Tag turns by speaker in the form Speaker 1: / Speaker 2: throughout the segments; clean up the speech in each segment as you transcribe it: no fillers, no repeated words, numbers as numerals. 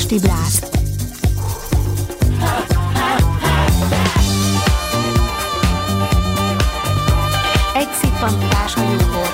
Speaker 1: Esti Bláz. Egy szippantás a jóból.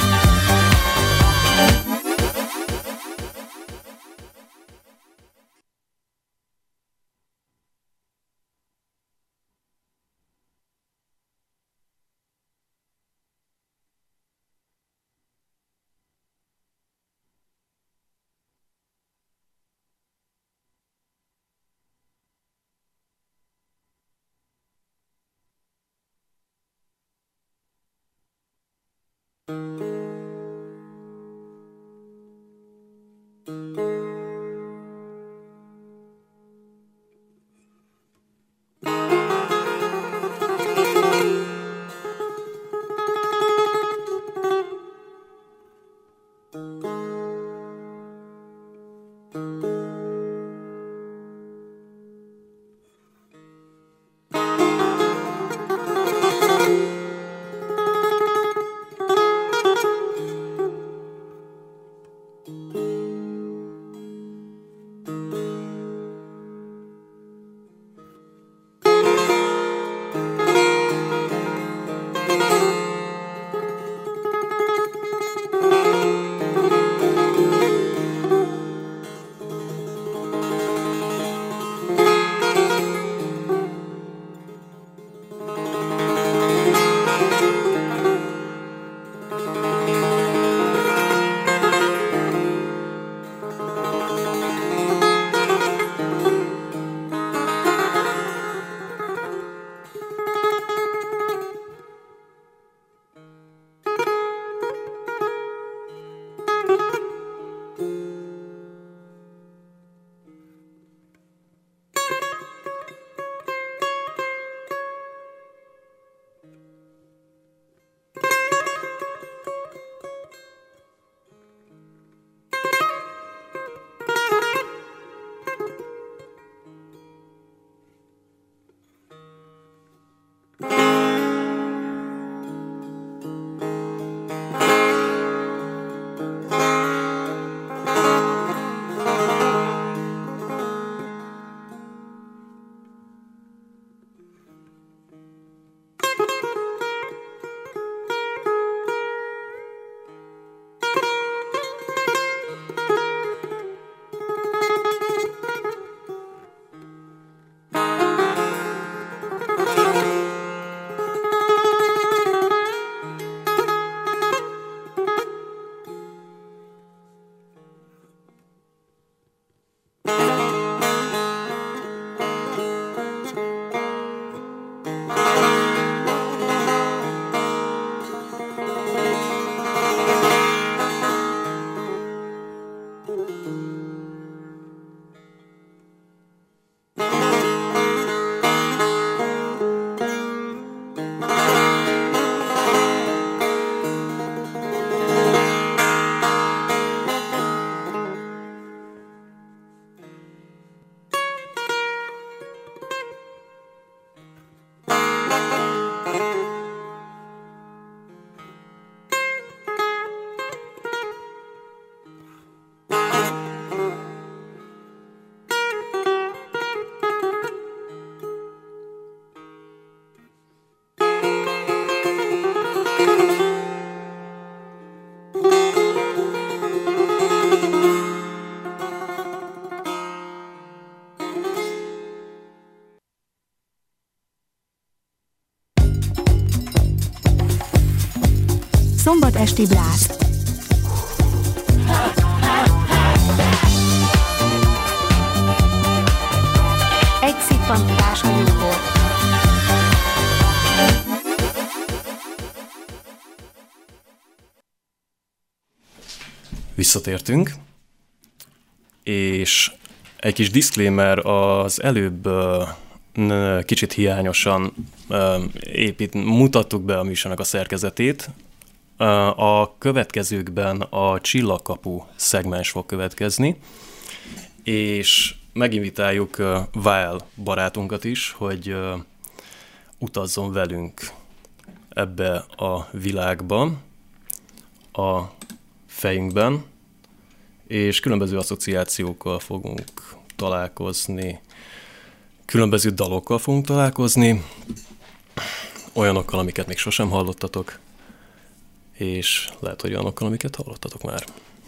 Speaker 1: Szombat Esti Bláz. Egy szippantás a jóból.
Speaker 2: Visszatértünk, és egy kis disclaimer, az előbb kicsit hiányosan mutattuk be a műsornak a szerkezetét. A következőkben a Csillagkapu szegmens fog következni, és meginvitáljuk Weil barátunkat is, hogy utazzon velünk ebbe a világba, a fejünkben, és különböző asszociációkkal fogunk találkozni, különböző dalokkal fogunk találkozni, olyanokkal, amiket még sosem hallottatok, és lehet, hogy olyanokkal, amiket hallottatok már.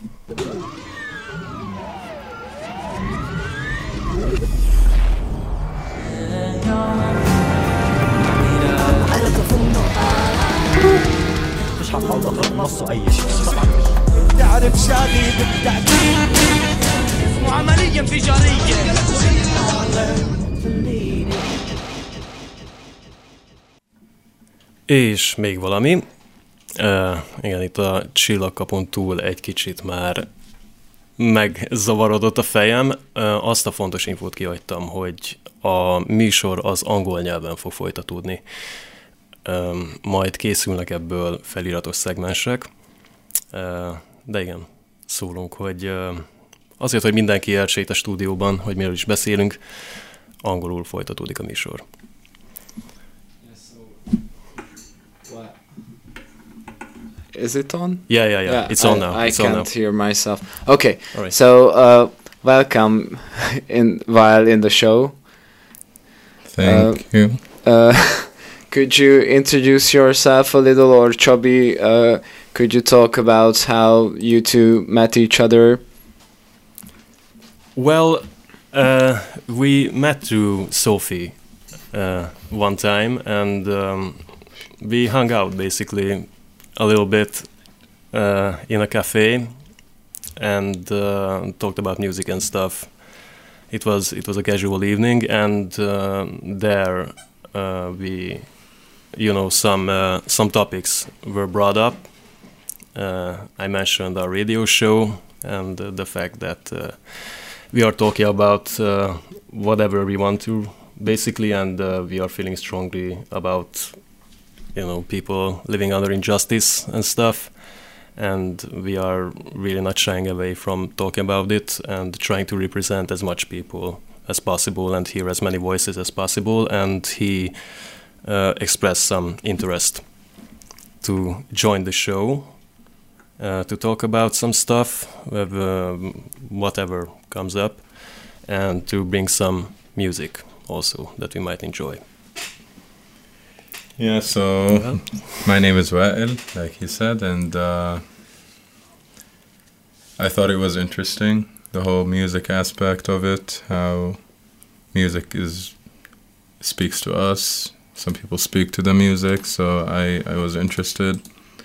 Speaker 3: مش هتحضر نص اي شيء تعرف شادي بالتأكيد وعملية انفجارية
Speaker 2: És még valami, igen, itt a csillagkapun túl egy kicsit már megzavarodott a fejem. Azt a fontos infót kihagytam, hogy a műsor az angol nyelven fog folytatódni. Majd készülnek ebből feliratos szegmensek, de igen, szólunk, hogy azért, hogy mindenki értse itt a stúdióban, hogy miről is beszélünk, angolul folytatódik a műsor.
Speaker 4: Is it on?
Speaker 2: Yeah. It's on now.
Speaker 4: I
Speaker 2: It's on now.
Speaker 4: can't hear myself. Okay,
Speaker 2: All right.
Speaker 4: so welcome while in the show.
Speaker 5: Thank you.
Speaker 4: Could you introduce yourself a little, or Chubby, could you talk about how you two met each other?
Speaker 2: Well, we met through Sophie one time, and we hung out basically a little bit in a cafe and talked about music and stuff. It was a casual evening, and there we, some topics were brought up. I mentioned our radio show and the fact that we are talking about whatever we want to, basically, and we are feeling strongly about people living under injustice and stuff, and we are really not shying away from talking about it and trying to represent as much people as possible and hear as many voices as possible. And he expressed some interest to join the show, to talk about some stuff, whatever comes up, and to bring some music also that we might enjoy.
Speaker 5: Yeah, so my name is Wa'il, like he said, and I thought it was interesting, the whole music aspect of it, how music speaks to us. Some people speak to the music, so I was interested.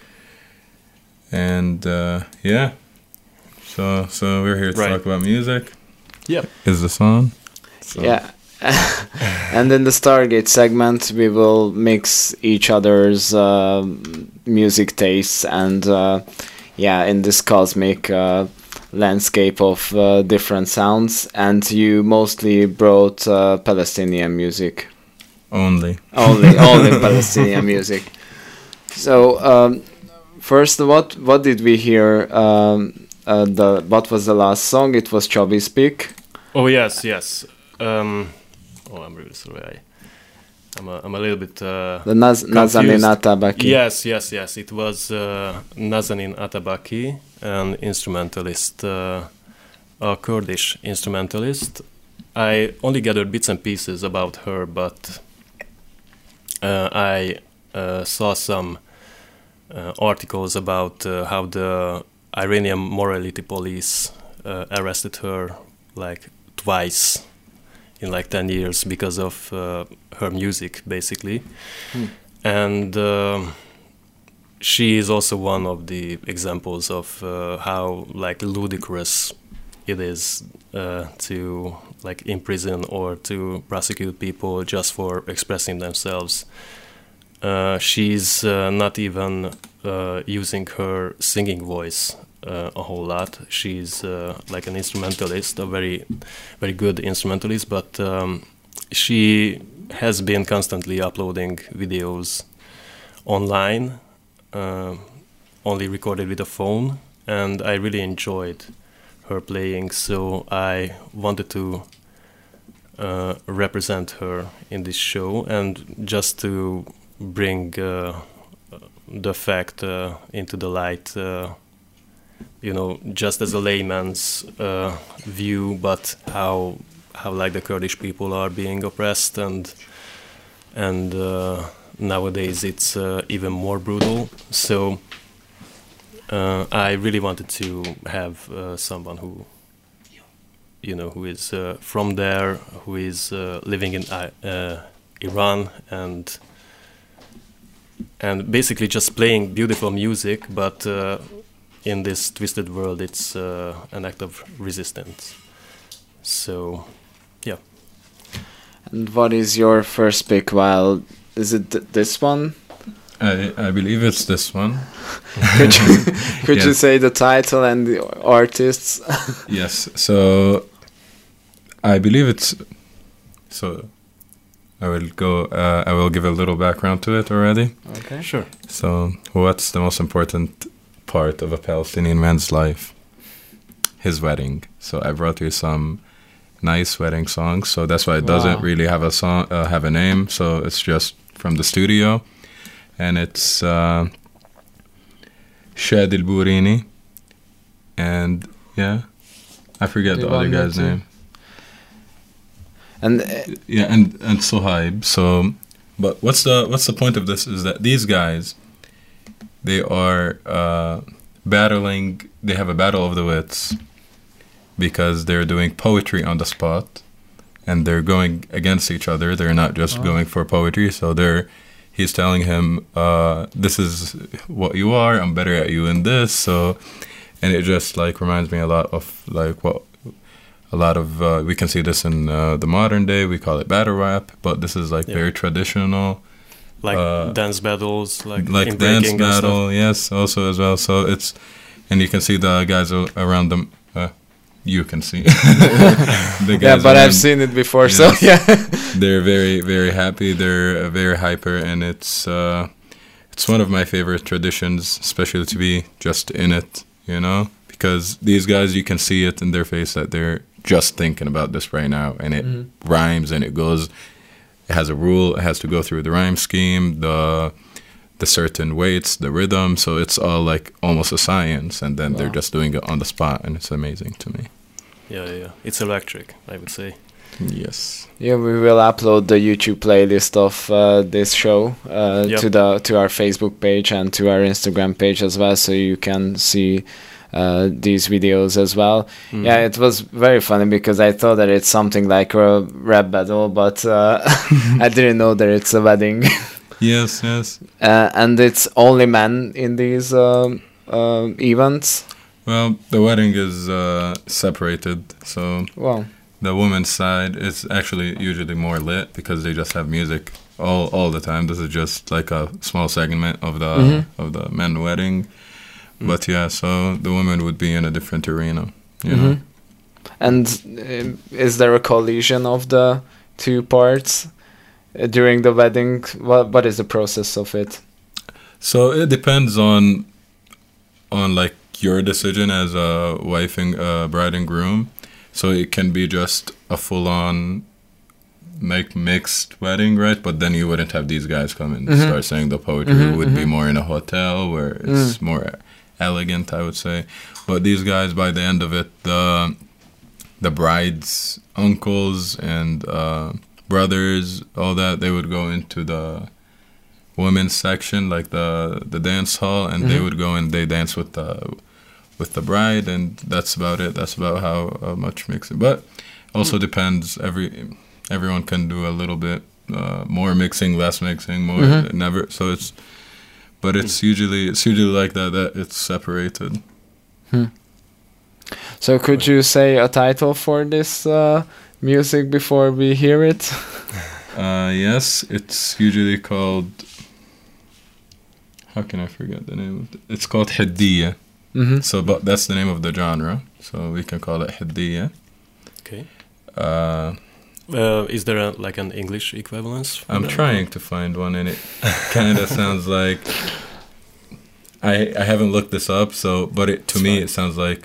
Speaker 5: And yeah, so we're here to talk about music.
Speaker 2: Yep.
Speaker 5: Is this on? So.
Speaker 4: Yeah. And in the Stargate segment, we will mix each other's music tastes and, in this cosmic landscape of different sounds. And you mostly brought Palestinian music.
Speaker 5: Only
Speaker 4: Palestinian music. So, first, what did we hear? What was the last song? It was Chubby's pick.
Speaker 2: Oh yes. I'm really sorry. I'm a little bit
Speaker 4: the Nazanin Atabaki.
Speaker 2: Yes. It was Nazanin Atabaki, an instrumentalist, a Kurdish instrumentalist. I only gathered bits and pieces about her, but I saw some articles about how the Iranian morality police arrested her like twice in like 10 years because of her music, basically. And she is also one of the examples of how like ludicrous it is to like imprison or to prosecute people just for expressing themselves. She's not even using her singing voice a whole lot. She's like an instrumentalist, a very, very good instrumentalist, but she has been constantly uploading videos online, only recorded with a phone, and I really enjoyed her playing, so I wanted to represent her in this show and just to bring the fact into the light, just as a layman's view, but how how like the Kurdish people are being oppressed, and nowadays it's even more brutal. So I really wanted to have someone who, you know, who is from there, who is living in Iran, and basically just playing beautiful music, but in this twisted world, it's an act of resistance. So, yeah.
Speaker 4: And what is your first pick? Well, is it this one?
Speaker 5: I believe it's this one.
Speaker 4: Could you
Speaker 5: Yes.
Speaker 4: say the title and the artists?
Speaker 5: Yes. So I believe it's. So I will go. I will give a little background to it already.
Speaker 4: Okay.
Speaker 2: Sure.
Speaker 5: So, what's the most important part of a Palestinian man's life? His wedding. So I brought you some nice wedding songs. So that's why it doesn't
Speaker 4: Wow.
Speaker 5: really have a song, have a name. So it's just from the studio, and it's Shad El Bourini, and yeah, I forget
Speaker 4: Do
Speaker 5: the
Speaker 4: you
Speaker 5: other
Speaker 4: want me
Speaker 5: guy's
Speaker 4: to-
Speaker 5: name.
Speaker 4: And
Speaker 5: Yeah, and Sohaib. So, but what's the point of this is that these guys, they are battling. They have a battle of the wits because they're doing poetry on the spot, and they're going against each other. They're not just going for poetry. So he's telling him, "This is what you are. I'm better at you in this." So, and it just like reminds me a lot of like what. A lot of we can see this in the modern day. We call it battle rap, but this is like
Speaker 2: Yeah.
Speaker 5: very traditional,
Speaker 2: Like dance battles, like in
Speaker 5: like dance
Speaker 2: breaking and stuff.
Speaker 5: battle. Yes, also as well. So it's, and you can see the guys around them. You can see the guys.
Speaker 4: yeah, but I've
Speaker 5: around,
Speaker 4: seen it before,
Speaker 5: Yes.
Speaker 4: so yeah.
Speaker 5: they're very very happy. They're very hyper, and it's one of my favorite traditions, especially to be just in it. You know, because these guys, you can see it in their face that they're just thinking about this right now, and it rhymes, and it has a rule, it has to go through the rhyme scheme, the certain weights, the rhythm, so it's all like almost a science, and then they're just doing it on the spot, and it's amazing to me.
Speaker 2: Yeah. It's electric, I would say.
Speaker 5: Yes.
Speaker 4: Yeah, we will upload the YouTube playlist of this show
Speaker 2: Yep.
Speaker 4: to our Facebook page and to our Instagram page as well, so you can see these videos as well. Yeah, it was very funny because I thought that it's something like a rap battle, but I didn't know that it's a wedding.
Speaker 5: Yes.
Speaker 4: And it's only men in these events.
Speaker 5: Well, the wedding is separated, so
Speaker 4: Wow.
Speaker 5: the woman's side is actually usually more lit because they just have music all the time. This is just like a small segment of the men wedding. But yeah, so the woman would be in a different arena, you know.
Speaker 4: And is there a collision of the two parts during the wedding? What is the process of it?
Speaker 5: So it depends on like your decision as a wife and bride and groom. So it can be just a full-on like mixed wedding, right? But then you wouldn't have these guys come and start saying the poetry. It would be more in a hotel where it's more elegant, I would say. But these guys, by the end of it, the bride's uncles and brothers, all that, they would go into the women's section, like the dance hall, and they would go and they dance with the bride, and that's about it. That's about how much mixing. But also depends. Everyone can do a little bit more mixing, less mixing, more never. So it's usually like that it's separated.
Speaker 4: So could you say a title for this music before we hear it?
Speaker 5: Yes, it's usually called. How can I forget the name of it? It's called Haddiya. So, but that's the name of the genre. So we can call it Haddiya.
Speaker 2: Okay.
Speaker 5: Uh,
Speaker 2: Is there like an English equivalence? for
Speaker 5: I'm
Speaker 2: that?
Speaker 5: trying to find one, and it kind of sounds like. I haven't looked this up, so but to me
Speaker 2: fine.
Speaker 5: it sounds like.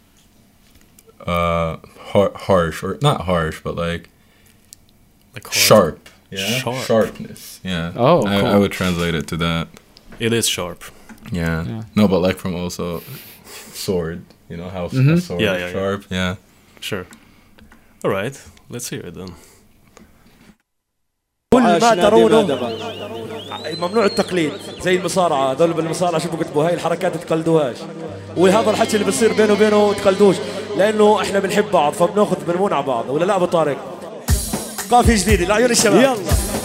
Speaker 5: Harsh, or not harsh, but like
Speaker 2: Like hard.
Speaker 5: sharp. Yeah.
Speaker 2: Sharp.
Speaker 5: Sharpness. Yeah.
Speaker 4: Oh,
Speaker 5: I
Speaker 4: cool.
Speaker 5: would translate it to that.
Speaker 2: It is sharp.
Speaker 5: Yeah. No, but like from also sword. You know how a sword
Speaker 2: Yeah,
Speaker 5: is
Speaker 2: yeah, yeah.
Speaker 5: sharp. Yeah.
Speaker 2: Sure. All right. Let's hear it then.
Speaker 3: كل ما ترونه ممنوع التقليد زي المصارعة. هذول بالمصارعة شوفوا كتبوا هاي الحركات تقلدوهاش، وهذا الحكي اللي بصير بينه وبينه تقلدوش، لأنه إحنا بنحب بعض فبناخذ بنمون على بعض. ولا لا أبو طارق؟ قافية جديدة لعيون الشباب. يلا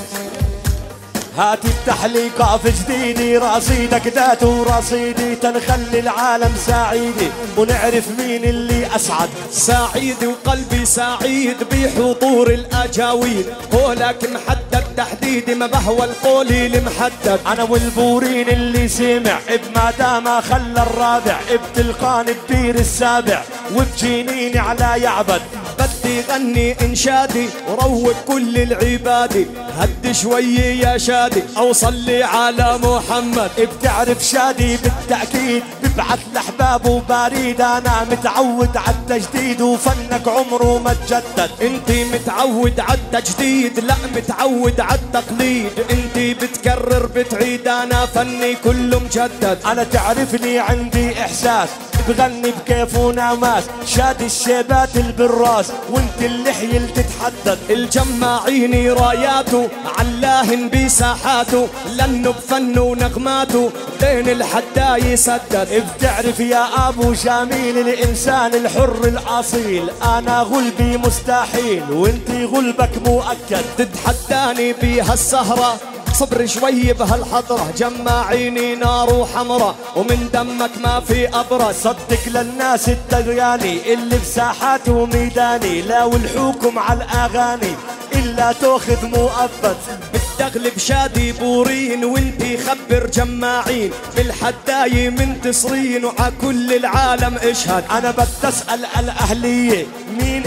Speaker 3: هات افتح لي قاف جديدي، رصيدك ذات ورصيدي، تنخلي العالم سعيدي ونعرف مين اللي أسعد.
Speaker 6: سعيد وقلبي سعيد بحضور الأجاويد، قولك محدد تحديدي ما بهوى القول المحدد.
Speaker 3: أنا والبورين اللي سمع بما دام خلى الرابع، بتلقان ببير السابع وبجنيني على يعبد.
Speaker 6: بدي غني انشادي وروق كل العبادي، هد شوي يا شادي او صلي على محمد.
Speaker 3: بتعرف شادي بالتأكيد ببعث لأحبابه بريد، انا متعود على التجديد وفنك عمره ما تجدد.
Speaker 6: انتي متعود على التجديد لا متعود على التقليد، انتي بتكرر بتعيد انا فني كله مجدد.
Speaker 3: انا تعرفني عندي احساس بغني بكيف وناماس، شادي الشيبات البراس وانت اللحية اللي تتحدد.
Speaker 6: الجماعين راياته علاهن بساحاته، لانه بفنه ونغماته دين الحدا يسدد.
Speaker 3: بتعرف يا ابو جميل الانسان الحر الاصيل، انا غلبي مستحيل وانت غلبك مؤكد.
Speaker 6: تتحداني بهالسهرة صبر شوي بهالحضرة، جماعيني نار وحمرة ومن دمك ما في أبرد.
Speaker 3: صدق للناس الدرياني اللي بساحات وميداني، لا والحكم على الأغاني إلا تأخذ مؤبد.
Speaker 6: بتغلب شادي بورين وانتي خبر جماعين، بالحداية منتصرين وع كل العالم اشهد.
Speaker 3: أنا بتسأل الأهلية مين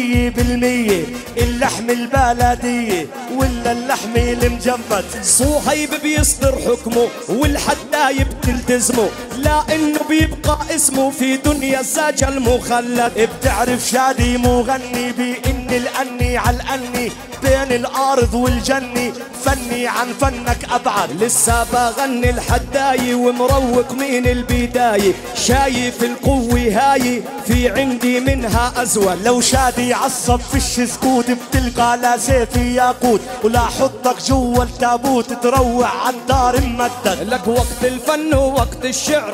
Speaker 3: 100%، اللحم البلدية ولا اللحم المجمد؟
Speaker 6: صهيب بيصدر حكمه والحداية بتلتزمه، لا انه بيبقى اسمه في دنيا الزاج المخلد.
Speaker 3: بتعرف شادي مغني بإن الأني على الأني، بين الأرض والجنة فني عن فنك أبعد.
Speaker 6: لسه بغني الحداية ومروق من البداية، شايف القوة هاي في عندي منها أزود.
Speaker 3: لو شادي عصب فيش سكوت بتلقى لا سيف ياقوت، ولا حطك جوا التابوت تروح عن دار ممدد.
Speaker 6: لك وقت الفن ووقت الشعر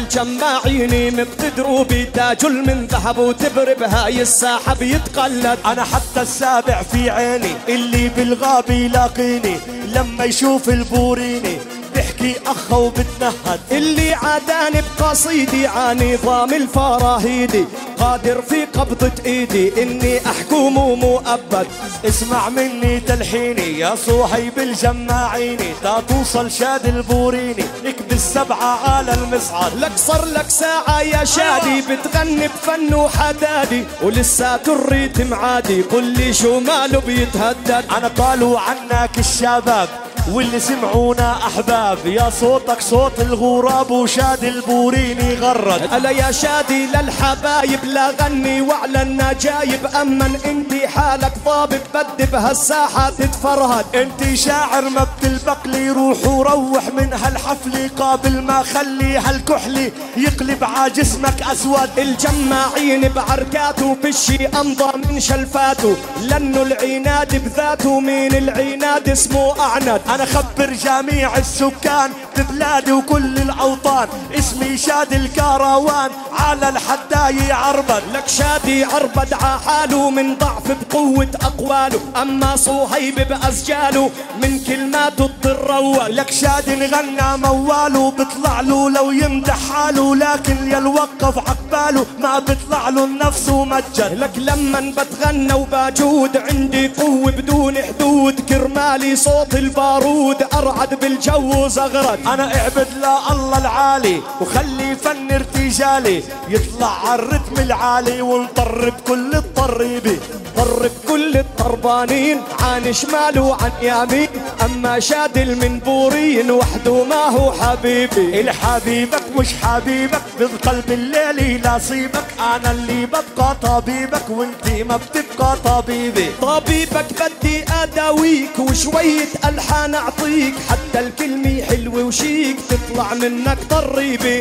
Speaker 6: الجماعين مقتدروا بتاج من ذهب وتبرب هاي الساحة بيتقلد.
Speaker 3: أنا حتى السابع في عيني اللي بالغاب يلاقيني، لما يشوف البوريني بحكي أخا وبتنهد.
Speaker 6: اللي عاداني بقصيدي عن نظام الفراهيدي، قادر في قبضة ايدي اني احكمه مؤبد.
Speaker 3: اسمع مني تلحيني يا صهيب الجماعيني، تا توصل شاد البوريني اكبس 7 على المصعد.
Speaker 6: لك صار لك ساعة يا شادي بتغني بفن وحدادي، ولسه الريتم عادي قل لي شو ماله بيتهدد.
Speaker 3: انا قالوا عنك الشباب واللي سمعونا احباب، يا صوتك صوت الغراب وشاد البوريني غرد.
Speaker 6: الا يا شادي للحبايب لا غني وعلى النجايب، امن انتي حالك ضابط بدي بهالساحة تتفرهد.
Speaker 3: انتي شاعر ما بتلبقلي، روح وروح من هالحفلة قابل ما خلي هالكحلي يقلب عجسمك اسود.
Speaker 6: الجماعين بعركاته بالشي امضى من شلفاته، لانه العناد بذاته من العناد اسمه اعند.
Speaker 3: أنا خبر جميع السكان ببلادي وكل الأوطان، اسمي شاد الكروان على الحداية عربد.
Speaker 6: لك شادي عربد عحاله من ضعف بقوة أقواله، أما صهيب بأسجاله من كلماته تروّل.
Speaker 3: لك شادي نغنى مواله بطلع له لو يمدح حاله، لكن يل وقف عقباله ما بطلع له النفس ومجد.
Speaker 6: لك لما بتغنى وبجود عندي قوة بدون حدود، كرمالي صوت البارود أرعد بالجو زغرد.
Speaker 3: أنا اعبد لا الله العالي وخلي فن ارتجالي يطلع على الرتم العالي، ونطرب كل الطريبي
Speaker 6: طرب كل الطربانين عن شمال وعن يمين، أما شاد المنبورين وحده ما هو حبيبي.
Speaker 3: الحبيبك مش حبيبك بالقلب الليلي نصيبك، أنا اللي ببقى طبيبك وانتي ما بتبقى طبيبي.
Speaker 6: طبيبك بدي أداويك وشوية ألحان أعطيك، حتى الكلمة حلوة وشيك تطلع منك طريبي.
Speaker 3: الحد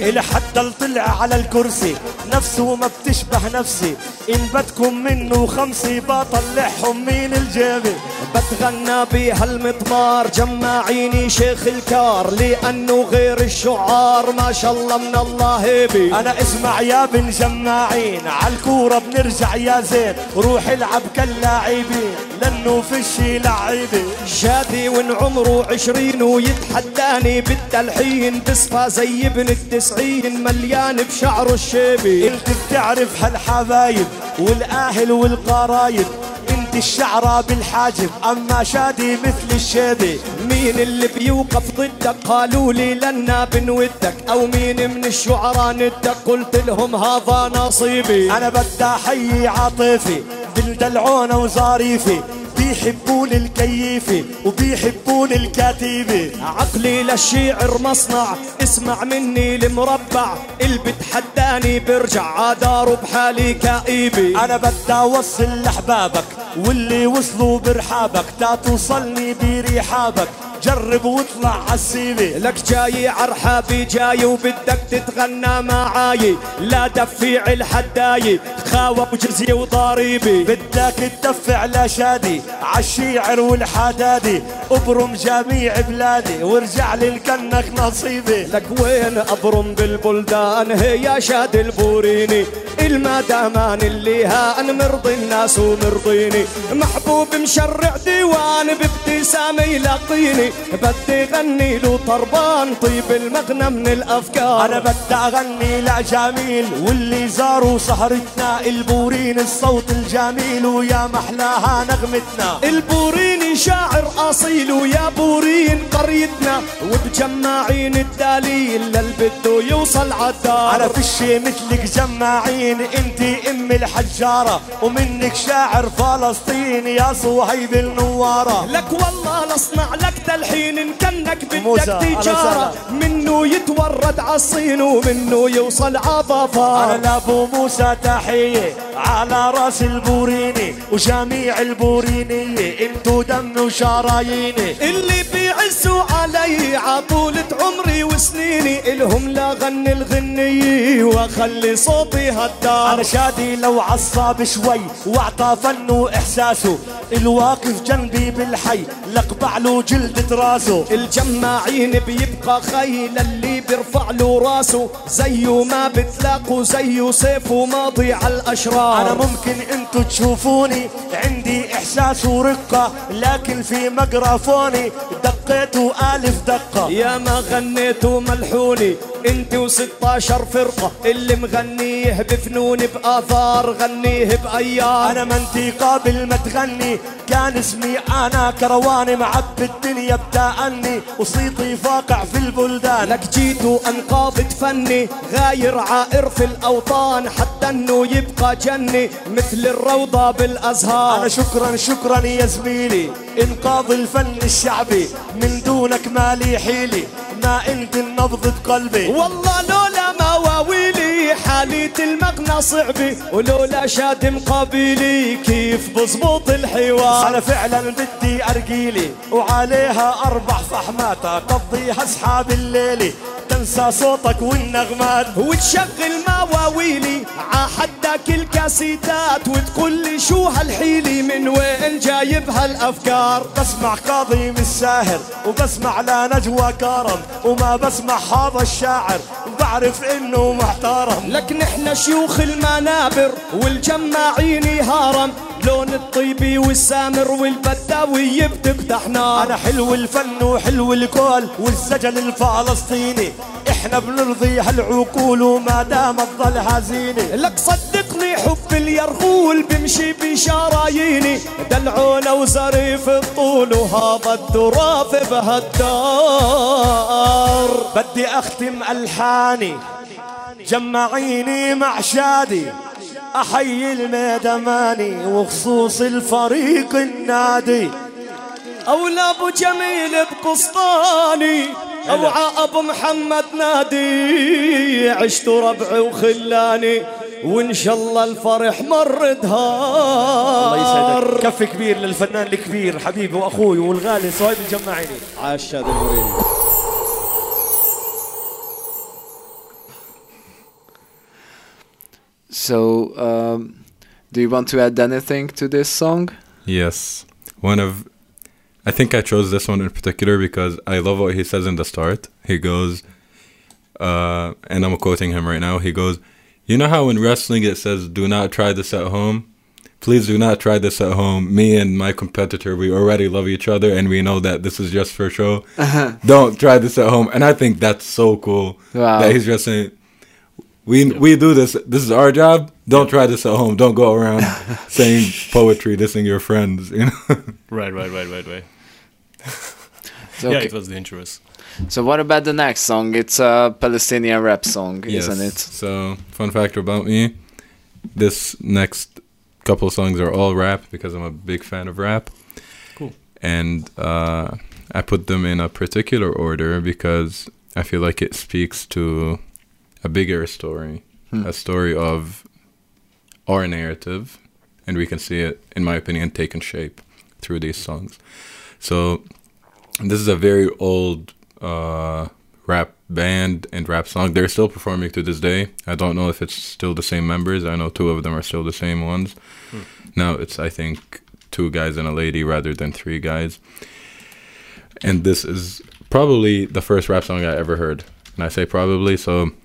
Speaker 6: عدل طلع على الكرسي نفسه ما بتشبه نفسي إن بدكم منه خمسة بطلعهم من الجيبة بتغنى بهالمضمار جماعيني شيخ الكار لأنه غير الشعار ما شاء الله من الله هيبي أنا اسمع يا بن جماعين عالكورة بنرجع يا زين روح العب كاللاعبين لأنه فيشي لعيبي شادي وإن عمره 20 ويتحداني بالتلحين بصفى زي ابن ال90 مليان بشعره الشيبي انت بتعرف هالحبايب والأهل والقرايب انت الشعرة بالحاجب اما شادي مثل الشيبي مين اللي بيوقف ضدك قالوا لي لنا بنودك او مين من الشعراء ندك قلت لهم هذا نصيبي انا بدي احيي عاطفي بالدلعونة وظريفي بيحبون الكيفي وبيحبون الكاتبي عقلي للشعر مصنع اسمع مني المربع اللي بتحداني برجع عداره بحالي كئيبي انا بدي اوصل لاحبابك واللي وصلوا برحابك تا توصلني برحابك جرب واطلع عالسيبي لك جاي عرحابي جاي وبدك تتغنى معاي لا دفيع الحداي خاوة وجزية وضريبي بدك تدفع لشادي عالشيعر والحدادي ابرم جميع بلادي وارجع لي لكنك نصيبي لك وين ابرم بالبلدان هي يا شادي البوريني المدامان اللي هان مرضي الناس ومرضيني محبوب مشرع ديوان بابتسامة يلقيني بدي غني له طربان طيب المغنى من الافكار انا بدي اغني لجميل واللي زاروا سهرتنا البورين الصوت الجميل ويا محلاها نغمتنا البوريني شاعر اصيل ويا بورين قريتنا وبجماعين الدليل للبدو يوصل عالدار انا فيشي مثلك جماعين انتي ام الحجارة ومنك شاعر فلسطين يا صهيب النوارة لك والله لصنع لك تلحين ان كنك بدك تجارة منه يتورد عالصين ومنه يوصل عظفار انا لابو موسى تحية على راس البوريني وجميع البورينية انتو دم وشراييني اللي بيعزوا علي عطولة عمري وسنيني الهم لا غني الغنية واخلي صوتي هدار انا شادي لو عصاب شوي واعطى فنه واحساسه الواقف جنبي بالحي لقبع له جلدة راسه الجماعين بيبقى خيل اللي بيرفع له راسه زيه ما بتلاقوا زيه سيفه ماضي على الاشرار انا ممكن انتو تشوفوني عندي احساس ورقة لكن في ميكروفوني دقيتوا 1000 دقة يا ما غنيتوا ملحوني انت و16 فرقة اللي مغنيه بفنون بآثار غنيه بأيام انا ما انتي قابل ما تغني كان اسمي انا كرواني معبي الدنيا بتأني وصيتي فاقع في البلدان لك جيتوا انقاذ فني غاير عائر في الاوطان حتى انه يبقى جني مثل الروضة بالازهار انا شكرا يا زميلي انقاذ الفن الشعبي من دونك مالي حيلي ما انت النبض بقلبي والله لولا مواويلي حالية المغنى صعبي ولولا شاد مقابلي كيف بظبط الحوار انا فعلا بدي ارقيلي وعليها 4 فحمات اقضيها اصحاب الليلي تنسى صوتك والنغمات وتشغل مواويلي عحدك الكاسيتات وتقول لي شو هالحيلي من وين جايب هالافكار بسمع كاظم الساهر وبسمع لنجوى كرم وما بسمع هذا الشاعر بعرف انه محترم لك نحن شيوخ المنابر والجماعين هارم لون الطيبي والسامر والبداوي بتقدحنا انا حلو الفن وحلو الكول والسجل الفلسطيني احنا بنرضي هالعقول وما دام تظل هزينه لك صدقني حب اليرغول بمشي بشراييني دلعونه وزريف الطول وهذا التراث بهالدار بدي اختم الحاني جمعيني مع شادي احيي الميدماني وخصوص الفريق النادي اولى ابو جميل بقسطاني او ابو محمد نادي عشت ربعي وخلاني وان شاء الله الفرح مر دهار
Speaker 3: الله يسعدك كف كبير للفنان الكبير حبيبي واخوي والغالي صهيب الجماعيني
Speaker 6: عاش هذا البوريني
Speaker 4: So, do you want to add anything to this song?
Speaker 5: Yes. I think I chose this one in particular because I love what he says in the start. He goes, and I'm quoting him right now. He goes, "You know how in wrestling it says, 'Do not try this at home'? Please do not try this at home. Me and my competitor, we already love each other, and we know that this is just for show. Don't try this at home." And I think that's so cool.
Speaker 4: Wow.
Speaker 5: That he's just saying, we do this. This is our job. Don't try this at home. Don't go around saying poetry, dissing your friends. You know.
Speaker 2: Right.
Speaker 4: So,
Speaker 2: Yeah,
Speaker 4: okay.
Speaker 2: it was dangerous.
Speaker 4: So what about the next song? It's a Palestinian rap song, isn't it?
Speaker 5: So, fun fact about me, this next couple songs are all rap because I'm a big fan of rap.
Speaker 2: Cool.
Speaker 5: And I put them in a particular order because I feel like it speaks to a bigger story, a story of our narrative, and we can see it, in my opinion, taking shape through these songs. So this is a very old rap band and rap song. They're still performing to this day. I don't know if it's still the same members. I know 2 of them are still the same ones. Now it's, I think, 2 guys and a lady rather than 3 guys. And this is probably the first rap song I ever heard. And I say probably, so